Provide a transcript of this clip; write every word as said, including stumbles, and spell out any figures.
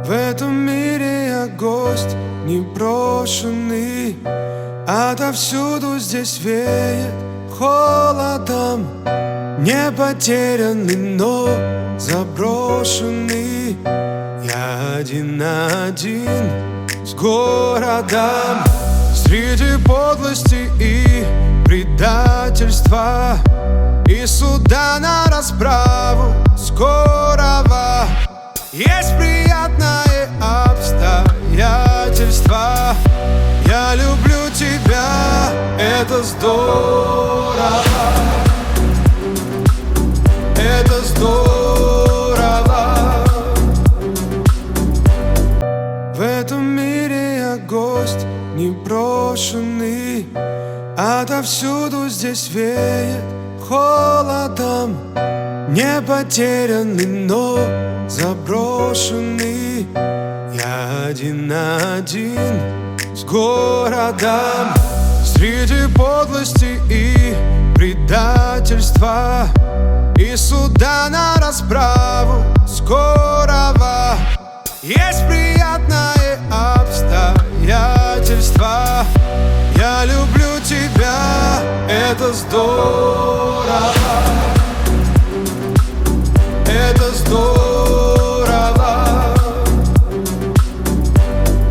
В этом мире я гость непрошенный, отовсюду здесь веет холодом. Не потерянный, но заброшенный. Я один на один с городом. Среди подлости и предательства и суда на расправу скорого. Есть приятное обстоятельство. Я люблю тебя, это здорово. Это здорово. В этом мире я гость непрошенный, отовсюду здесь веет холодом. Не потерянный, но заброшенный. Я один на один с городом. Среди подлости и предательства и суда на расправу скорого. Есть приятное обстоятельство. Я люблю тебя, это здорово.